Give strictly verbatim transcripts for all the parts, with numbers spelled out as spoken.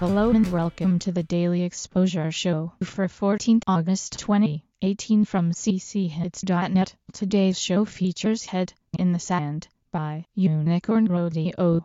Hello and welcome to the Daily Exposure Show for fourteenth August twenty eighteen from c c hits dot net. Today's show features Head in the Sand by Unicorn Rodeo.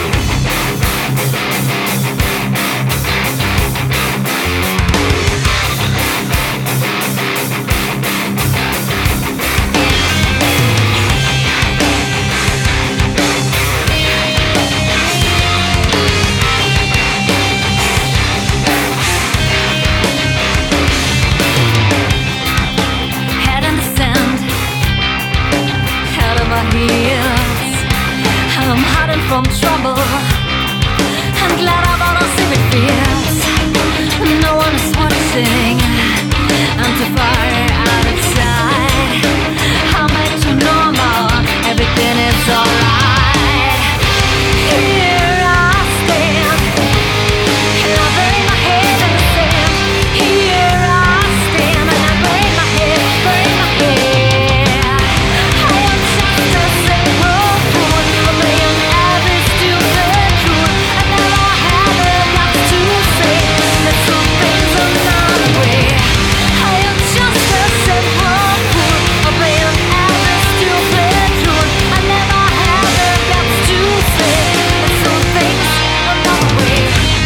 I'm hiding from trouble. I'm glad I wanna see my fears. No one is watching. I'm too far out of sight. I'm back to normal. Everything is alright. Here I stand, and I bury my head in the sand. Here I stand, and I bury my head, bury my head. I am just a simple fool, playing every stupid fool. I never had the guts to say that some things are not the way. I am just a simple fool, playing every stupid fool. I never had the guts to say that some things are not the way.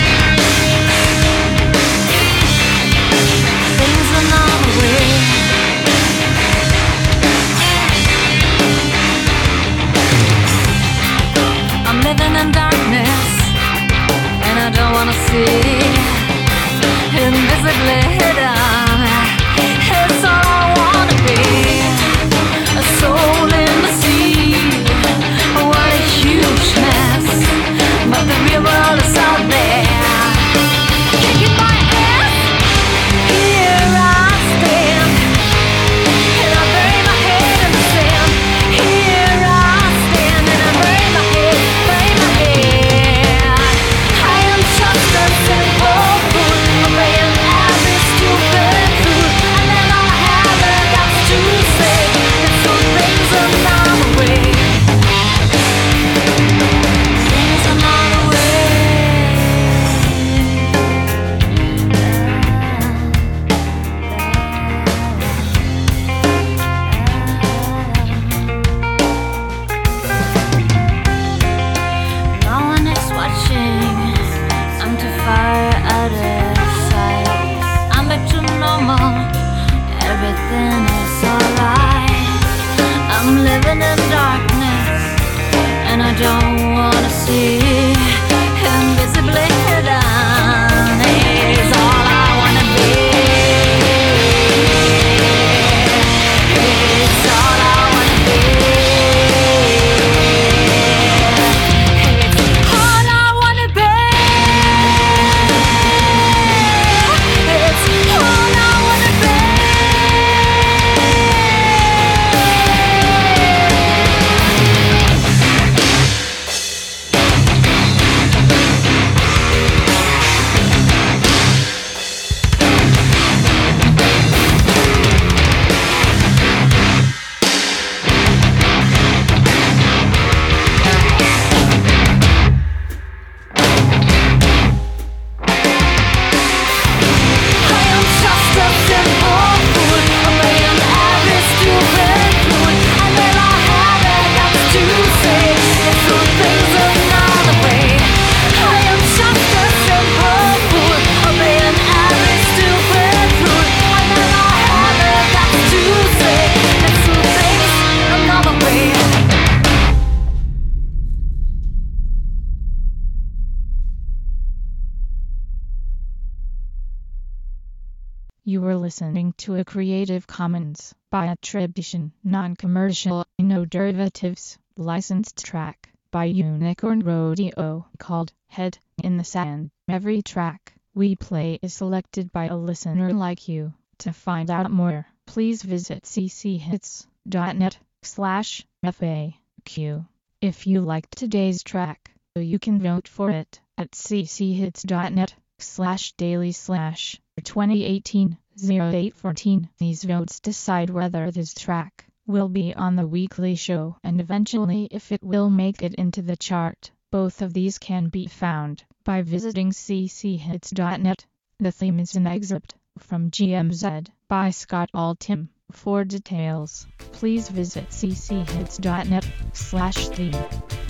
Things are not the way. I'm living in darkness, and I don't wanna see. Invisibly hidden, it's all I wanna be. A soul in the sea, what a huge mess. But the real world is out there, kicking my ass. Here I stand, and I bury my head in the sand. Here I stand, and I bury my head, bury my head. I am just a simple fool, playing every stupid fool. I never had the guts to say that some things are not the way. Things are not the way. No one is watching. I'm too far out of sight. I'm back to normal. Everything is alright. I'm living in darkness, and I don't wanna see. Invisibly hidden is all I wanna be. It's all I wanna be. It's all I wanna be. It's all I wanna be. I am just a simple fool, playing every stupid fool. I never had the guts to say that some things are not the way. I am just a simple fool, playing every stupid fool. I never had the guts to say that some things are not the way. You were listening to a Creative Commons by attribution, non-commercial, no derivatives, licensed track by Unicorn Rodeo called Head in the Sand. Every track we play is selected by a listener like you. To find out more, please visit c c hits dot net slash F A Q. If you liked today's track, you can vote for it at c c hits dot net slash daily slash twenty eighteen oh eight fourteen. These votes decide whether this track will be on the weekly show and eventually if it will make it into the chart. Both of these can be found by visiting c c hits dot net. The theme is an excerpt from G M Z by Scott Altham. For details, please visit c c hits dot net slash theme.